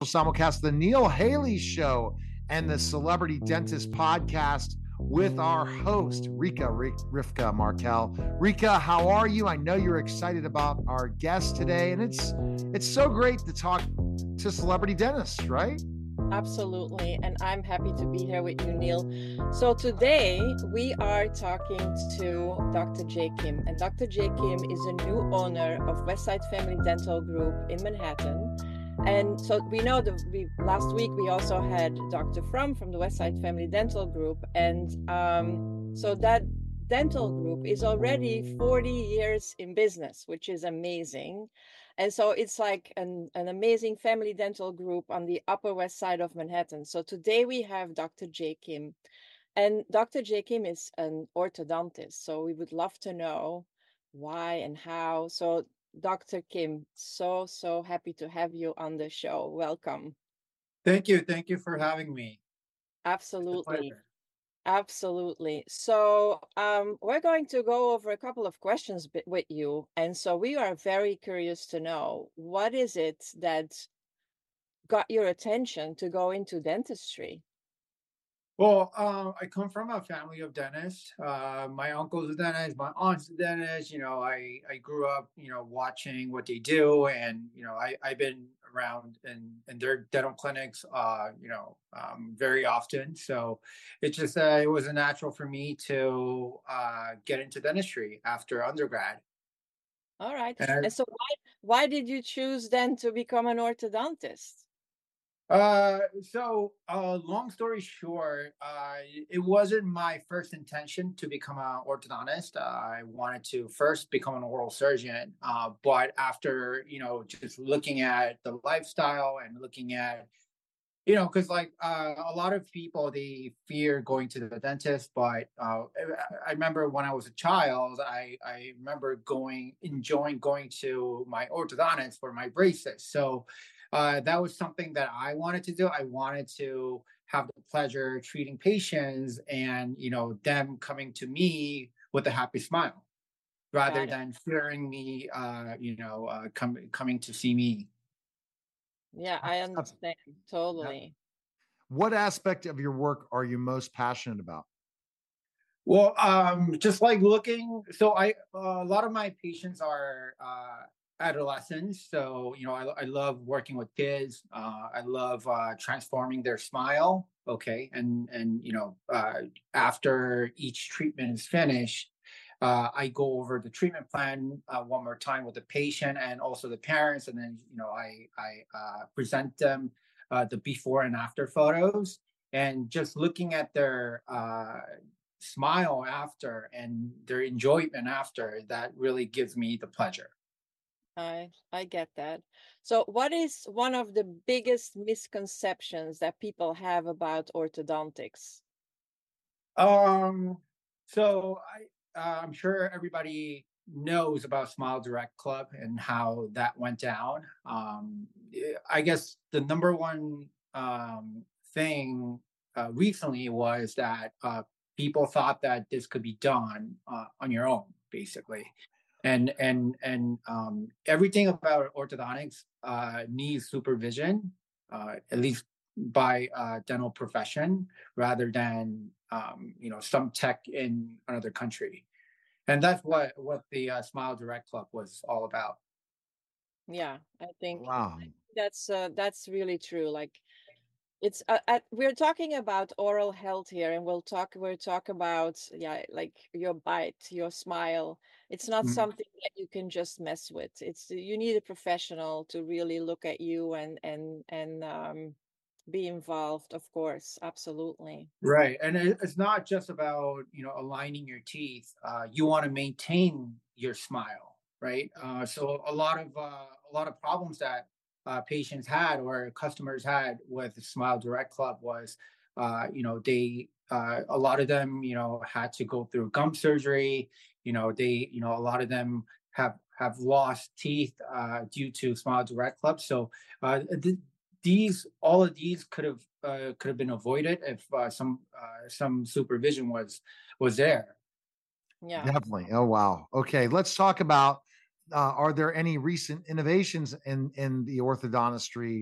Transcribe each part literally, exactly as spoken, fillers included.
simulcast the Neil Haley Show and the Celebrity Dentist Podcast with our host, Rika Rivka Markel. Rika, how are you? I know you're excited about our guest today, and it's it's so great to talk to celebrity dentists, right? Absolutely, and I'm happy to be here with you, Neil. So today we are talking to Doctor Jay Kim, and Doctor Jay Kim is a new owner of Westside Family Dental Group in Manhattan. And so we know that we last week we also had Doctor Frum from the Westside Family Dental Group, and um, so that dental group is already forty years in business, which is amazing. And so it's like an, an amazing family dental group on the Upper West Side of Manhattan. So today we have Doctor Jay Kim, and Doctor Jay Kim is an orthodontist. So we would love to know why and how. So Doctor Kim, so, so happy to have you on the show. Welcome. Thank you. Thank you for having me. Absolutely. Absolutely. So um, we're going to go over a couple of questions with you. And so we are very curious to know, what is it that got your attention to go into dentistry? Well, uh, I come from a family of dentists. Uh, my uncle's a dentist, my aunt's a dentist. You know, I, I grew up, you know, watching what they do. And, you know, I, I've been around in, in their dental clinics, uh, you know, um, very often. So it's just, uh, it was a natural for me to uh, get into dentistry after undergrad. All right. And, and so why, why did you choose then to become an orthodontist? Uh, so, uh, long story short, uh, it wasn't my first intention to become an orthodontist. Uh, I wanted to first become an oral surgeon. Uh, but after, you know, just looking at the lifestyle and looking at, you know, because like uh, a lot of people, they fear going to the dentist. But uh, I remember when I was a child, I, I remember going, enjoying going to my orthodontist for my braces. So uh, that was something that I wanted to do. I wanted to have the pleasure treating patients and, you know, them coming to me with a happy smile rather than fearing me, uh, you know, uh, com- coming to see me. Yeah, I understand totally. What aspect of your work are you most passionate about? Well, um, just like looking, so I uh, a lot of my patients are uh, adolescents. So you know, I, I love working with kids. Uh, I love uh, transforming their smile. Okay, and and you know, uh, after each treatment is finished, uh, I go over the treatment plan uh, one more time with the patient and also the parents, and then you know, I I uh, present them uh, the before and after photos, and just looking at their uh, smile after and their enjoyment after, that really gives me the pleasure. I I get that. So what is one of the biggest misconceptions that people have about orthodontics? Um, so I, uh, I'm sure everybody knows about Smile Direct Club and how that went down. Um, I guess the number one um, thing uh, recently was that uh, people thought that this could be done uh, on your own, basically. And and and um, everything about orthodontics uh, needs supervision, uh, at least by a dental profession, rather than um, you know, some tech in another country. And that's what what the uh, Smile Direct Club was all about. Yeah, I think Wow. that's uh, that's really true. Like it's uh, at, we're talking about oral health here, and we'll talk we'll talk about yeah, like your bite, your smile. It's not Mm. something that you can just mess with. It's you need a professional to really look at you and and and um, be involved, of course. Absolutely. Right, and it, it's not just about, you know, aligning your teeth. Uh, you want to maintain your smile, right? Uh, so a lot of uh, a lot of problems that uh, patients had or customers had with Smile Direct Club was, uh, you know, they uh, a lot of them, you know, had to go through gum surgery. You know, they, you know, a lot of them have have lost teeth uh, due to Smile Direct Club. So uh, th- these all of these could have uh, could have been avoided if uh, some uh, some supervision was was there. Yeah, Definitely. Oh, wow. Okay, let's talk about uh, are there any recent innovations in in the orthodontistry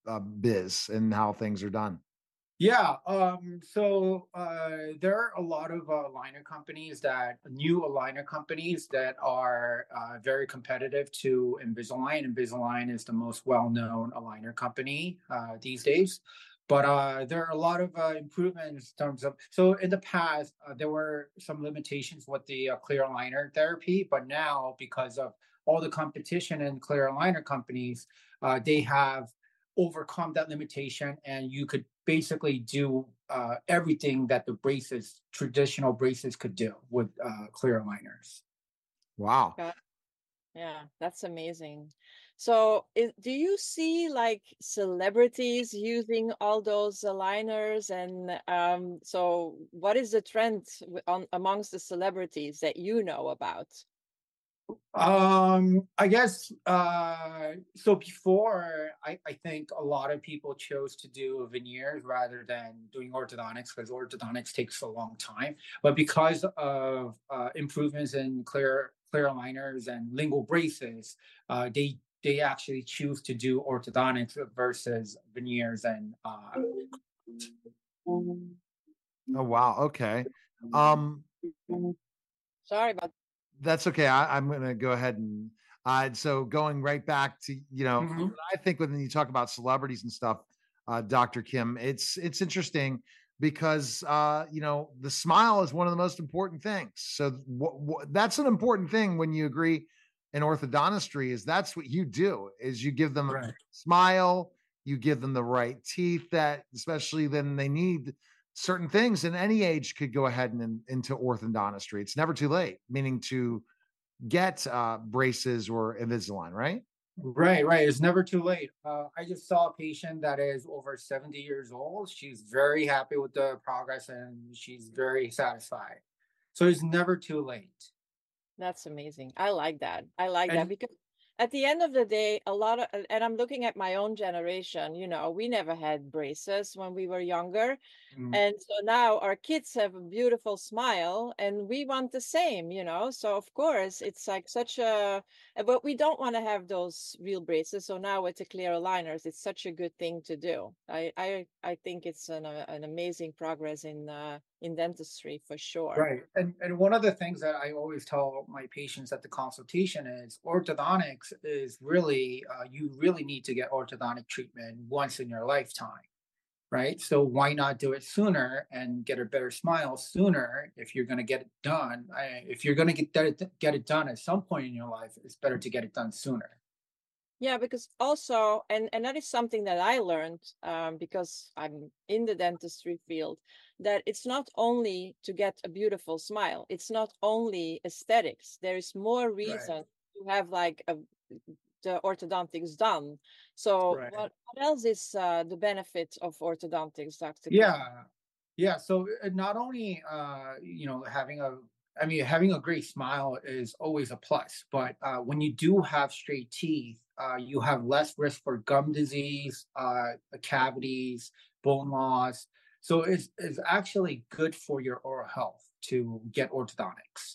uh, biz and how things are done? Yeah. Um, so uh, there are a lot of uh, aligner companies that new aligner companies that are uh, very competitive to Invisalign. Invisalign is the most well-known aligner company uh, these days. But uh, there are a lot of uh, improvements in terms of. So in the past, uh, there were some limitations with the uh, clear aligner therapy, but now because of all the competition in clear aligner companies, uh, they have overcome that limitation, and you could basically do uh, everything that the braces, traditional braces, could do with uh, clear aligners. Wow. Got- Yeah, that's amazing. So, is, do you see like celebrities using all those aligners? And um, so, what is the trend w- on amongst the celebrities that you know about? Um, I guess uh, so. Before, I, I think a lot of people chose to do veneers rather than doing orthodontics because orthodontics takes a long time. But because of uh, improvements in clear clear aligners and lingual braces, uh, they they actually choose to do orthodontics versus veneers and uh, Oh, wow. Okay. Um, Sorry about. that's okay. I, I'm going to go ahead and uh, so going right back to, you know, Mhm. I think when you talk about celebrities and stuff, uh, Doctor Kim, it's it's interesting because uh, you know, the smile is one of the most important things. So wh- wh- that's an important thing when you agree in orthodontistry is that's what you do is you give them a Right. smile, you give them the right teeth that especially then they need certain things and any age could go ahead and in, into orthodontistry. It's never too late, meaning to get uh, braces or Invisalign, right? Right, right. It's never too late. Uh, I just saw a patient that is over seventy years old. She's very happy with the progress and she's very satisfied. So it's never too late. That's amazing. I like that. I like that And because at the end of the day, a lot of, and I'm looking at my own generation, you know, we never had braces when we were younger. mm, And so now our kids have a beautiful smile and we want the same, you know. So of course it's like such a, uh, but we don't want to have those real braces. So now with the clear aligners, it's such a good thing to do. I I I think it's an uh, an amazing progress in uh, in dentistry for sure. right. And and one of the things that I always tell my patients at the consultation is orthodontics is really uh, you really need to get orthodontic treatment once in your lifetime. Right? So why not do it sooner and get a better smile sooner if you're going to get it done? I, if you're going to get that, get it done at some point in your life, it's better to get it done sooner. Yeah, because also, and and that is something that I learned um, because I'm in the dentistry field, that it's not only to get a beautiful smile, it's not only aesthetics. There is more Right. reason to have like a, the orthodontics done. So Right. what, what else is uh, the benefit of orthodontics, Doctor Kim? Yeah. Yeah. So uh, not only uh, you know, having a I mean, having a great smile is always a plus, but uh, when you do have straight teeth, uh, you have less risk for gum disease, uh, cavities, bone loss. So it's, it's actually good for your oral health to get orthodontics.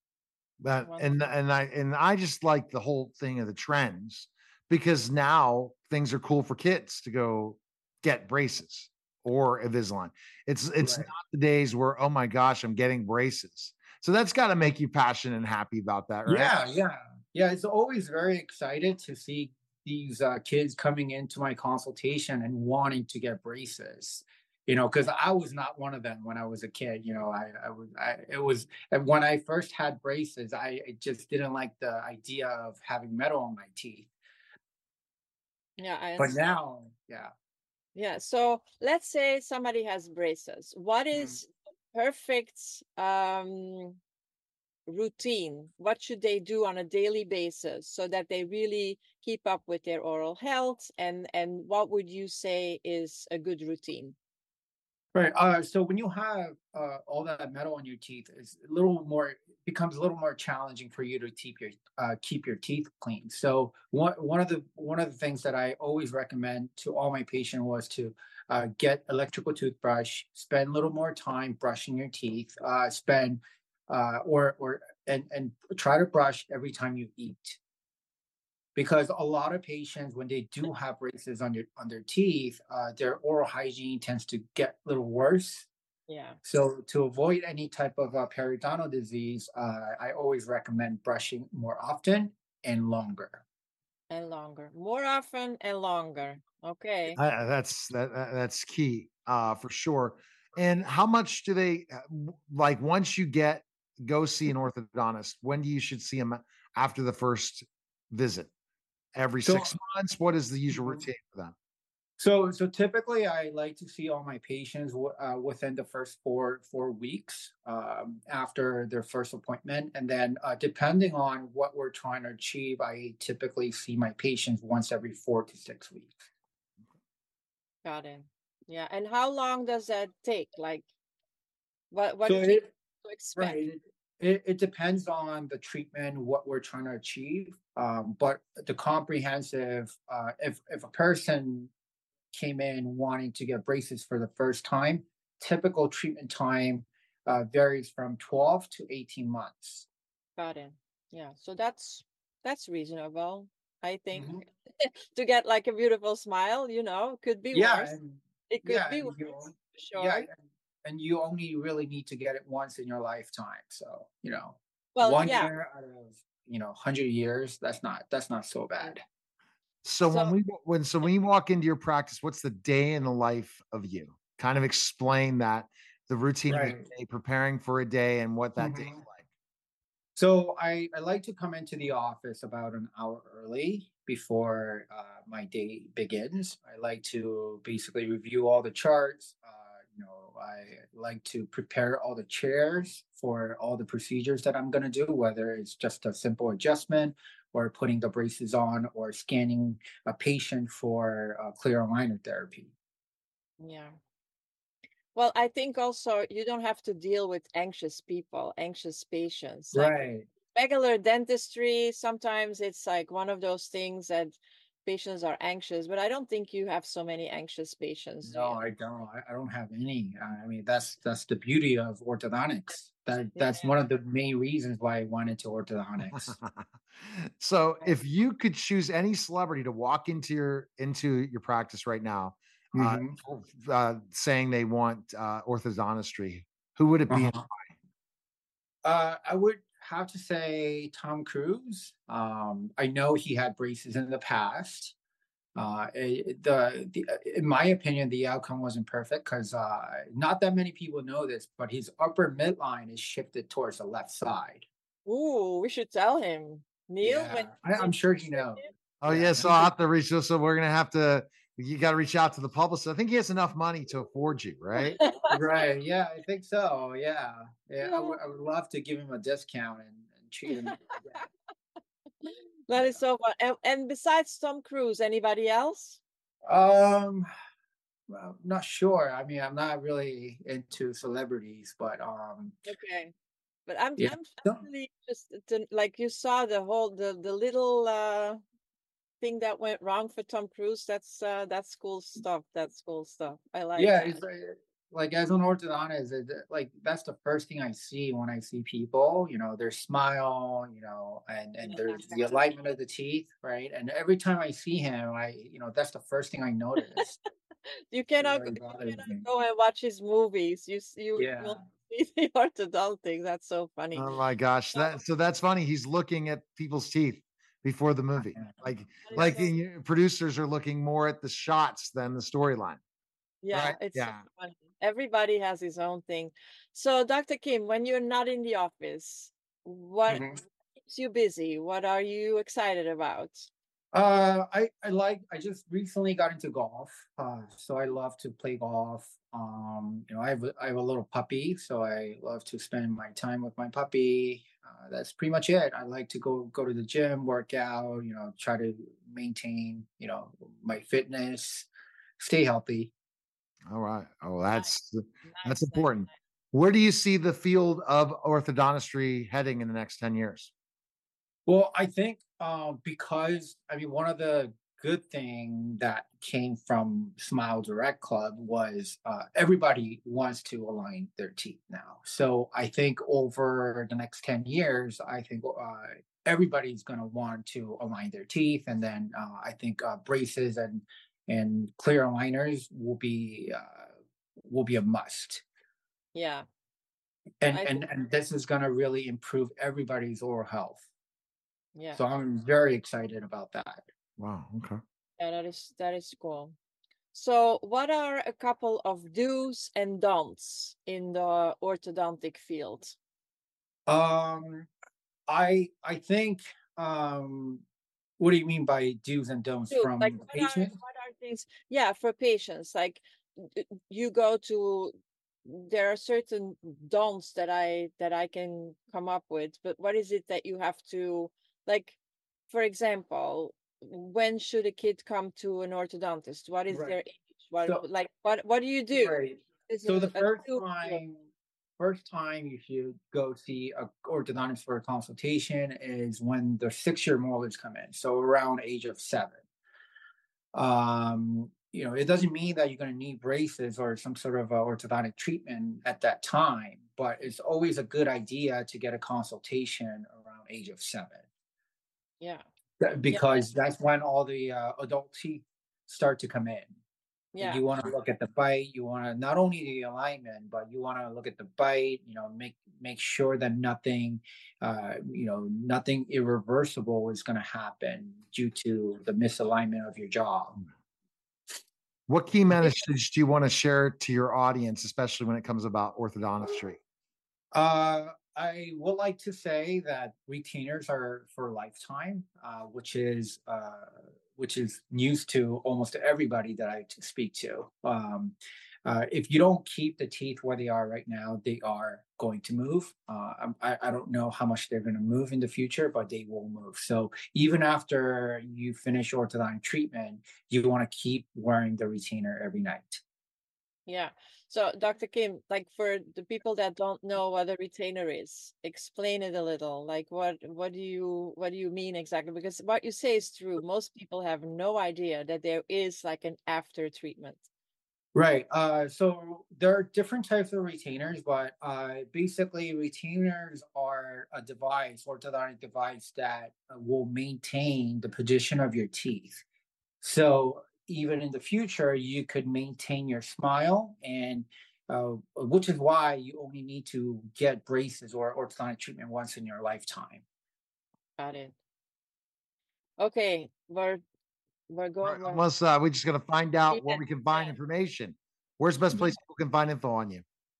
That One, and and I and I just like the whole thing of the trends because now things are cool for kids to go get braces or Invisalign. It's it's not Right. the days where oh my gosh I'm getting braces. So that's got to make you passionate and happy about that, right? Yeah, yeah, yeah. It's always very excited to see these uh, kids coming into my consultation and wanting to get braces. You know, because I was not one of them when I was a kid. You know, I, I was, I, it was and when I first had braces, I, I just didn't like the idea of having metal on my teeth. yeah, I But understand. now, yeah. Yeah. So let's say somebody has braces. What Mm. is the perfect um routine? What should they do on a daily basis so that they really keep up with their oral health? And and what would you say is a good routine? Right. Uh, so when you have uh, all that metal on your teeth, it's a little more becomes a little more challenging for you to keep your uh, keep your teeth clean. So one one of the one of the things that I always recommend to all my patients was to uh, get electrical toothbrush, spend a little more time brushing your teeth, uh, spend uh, or or and and try to brush every time you eat. because a lot of patients, when they do have braces on their on their teeth, uh, their oral hygiene tends to get a little worse. Yeah. So to avoid any type of uh, periodontal disease, uh, I always recommend brushing more often and longer. And longer, more often and longer. Okay. Uh, that's that, that- that's key uh, for sure. And how much do they uh, w- like once you get go see an orthodontist? When do you should see them after the first visit? Every So, six months? What is the usual Mhm. routine for them? so, so typically, I like to see all my patients w- uh, within the first four four weeks um, after their first appointment, and then uh, depending on what we're trying to achieve, I typically see my patients once every four to six weeks. Got it. Yeah. And how long does that take? Like, what what So can it you expect? right. It, it, it depends on the treatment, what we're trying to achieve. Um, but the comprehensive, uh, if if a person came in wanting to get braces for the first time, typical treatment time uh, varies from twelve to eighteen months. Got it. Yeah. So that's that's reasonable, I think. Mhm. To get like a beautiful smile, you know, could be Yeah, worse. and It could yeah, be and you, worse, for yeah, sure. and, and you only really need to get it once in your lifetime. So you know, Well, one yeah. year out of you know hundred years, that's not that's not so bad. So So when we when so when you walk into your practice, what's the day in the life of you? Kind of explain that the routine of the Right. day, preparing for a day, and what that day is Mhm. like. So I, I like to come into the office about an hour early before uh, my day begins. I like to basically review all the charts. Uh, you know, I like to prepare all the chairs for all the procedures that I'm going to do, whether it's just a simple adjustment or putting the braces on or scanning a patient for uh, clear aligner therapy. yeah. Well, I think also you don't have to deal with anxious people, anxious patients. Like Right. regular dentistry, sometimes it's like one of those things that patients are anxious, but I don't think you have so many anxious patients, do No, you? I don't. I, I don't have any. Uh, I mean, that's that's the beauty of orthodontics. That Yeah. that's one of the main reasons why I went into orthodontics. So if you could choose any celebrity to walk into your into your practice right now, uh, Hmm. uh, saying they want uh, orthodontistry, who would it be? Uh-huh. Uh, I would have to say Tom Cruise. Um, I know he had braces in the past. Uh, it, the, the in my opinion, the outcome wasn't perfect because uh, not that many people know this, but his upper midline is shifted towards the left side. Ooh, we should tell him. Neil, when Yeah, I, when I'm sure he knows. Oh Yeah, yeah, and so he's I'll a have to reach. So we're gonna have to. You got to reach out to the publicist. I think he has enough money to afford you, right? right. Yeah, I think so. Yeah, yeah. I Yeah, would I would love to give him a discount and, and treat him again. that is so fun. And, and besides Tom Cruise, anybody else? Yeah. Um, well, not sure. I mean, I'm not really into celebrities, but um, Okay. But I'm yeah. I'm So, I'm really just to, like you saw the whole the the little uh thing that went wrong for Tom Cruise. That's uh that's cool stuff. That's cool stuff. I like yeah, that. it's uh, like as an orthodontist, it, like that's the first thing I see when I see people. You know, their smile. You know, and and Yeah. there's the alignment of the teeth, right? And every time I see him, I you know that's the first thing I notice. You It cannot go- really you bothers cannot me. go and watch his movies. You s- you Yeah. will see the orthodontic thing. That's so funny. Oh my gosh, So, that so that's funny. He's looking at people's teeth before the I movie. know. Like that is Yeah. like so the producers are looking more at the shots than the storyline, yeah, right? it's so Yeah. funny. Everybody has his own thing. So, Doctor Kim, when you're not in the office, what Mhm. keeps you busy? What are you excited about? Uh, I I like I just recently got into golf. Uh, so I love to play golf. Um, you know, I have a, I have a little puppy, so I love to spend my time with my puppy. Uh, that's pretty much it. I like to go go to the gym, work out. You know, try to maintain you know my fitness, stay healthy. All right. Oh, Nice, that's that's nice, nice, important. Where do you see the field of orthodontistry heading in the next ten years? Well, I think um, because I mean one of the good thing that came from Smile Direct Club was uh, everybody wants to align their teeth now. So I think over the next ten years, I think uh, everybody's going to want to align their teeth. And then uh, I think uh, braces and and clear aligners will be uh, will be a must. Yeah. And I and think, and this is going to really improve everybody's oral health. yeah. So I'm very excited about that. Wow. Okay. Yeah, that is that is cool. So what are a couple of do's and don'ts in the orthodontic field? Um, I I think um, what do you mean by do's and don'ts Do from like the what are patient? what are things? Yeah, for patients, like d- you go to, there are certain don'ts that I that I can come up with, but what is it that you have to, like, for example, when should a kid come to an orthodontist? What is their Right. age? What So like what what do you do? right. This So is the a first do. time, first time you should go see a orthodontist for a consultation is when the six-year molars come in. So around age of seven. Um, you know, it doesn't mean that you're going to need braces or some sort of uh, orthodontic treatment at that time, but it's always a good idea to get a consultation around age of seven. Yeah. That- because that's when all the uh, adult teeth start to come in. Yeah. You want to look at the bite. You want to not only the alignment, but you want to look at the bite. You know, make make sure that nothing, uh, you know, nothing irreversible is going to happen due to the misalignment of your jaw. What key message do you want to share to your audience, especially when it comes about orthodontistry? Uh, I would like to say that retainers are for lifetime, uh, which is uh, which is news to almost everybody that I t- speak to. Um, uh, if you don't keep the teeth where they are right now, they are going to move. Uh, I'm- I, I don't know how much they're going to move in the future, but they will move. So even after you finish orthodontic treatment, you want to keep wearing the retainer every night. Yeah. So, Doctor Kim, like for the people that don't know what a retainer is, explain it a little. Like what what do you what do you mean exactly? Because what you say is true. Most people have no idea that there is like an after treatment. Right. Uh, so there are different types of retainers, but uh, basically, retainers are a device, orthodontic device that uh, will maintain the position of your teeth. So even in the future, you could maintain your smile, and uh, which is why you only need to get braces or orthodontic treatment once in your lifetime. Got it. Okay, we're we're going. We're, Unless uh, we're just going to find out where yeah, we can find yeah. information. Where's the best place people can find info on you?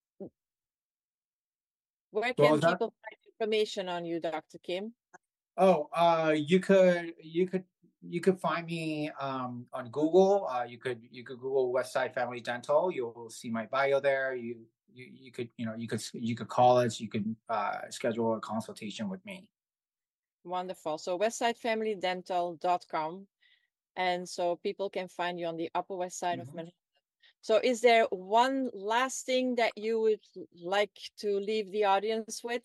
Where What can was that? people find information on you, Doctor Kim? Oh, uh, you could you could you could find me um, on Google. Uh, you could you could Google Westside Family Dental. You'll see my bio there. You you you could you know you could you could call us. You could uh, schedule a consultation with me. Wonderful. So westside family dental dot com. And so people can find you on the Upper West Side mm-hmm. of Manhattan. So is there one last thing that you would like to leave the audience with?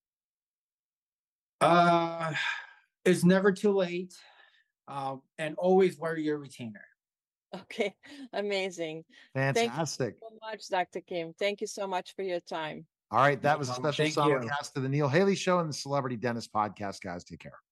Uh, it's never too late. Um, and always wear your retainer. Okay, amazing. Fantastic. Thank you so much, Doctor Kim. Thank you so much for your time. All right, that was a special simulcast to the Neil Haley Show and the Celebrity Dentist Podcast, guys. Take care.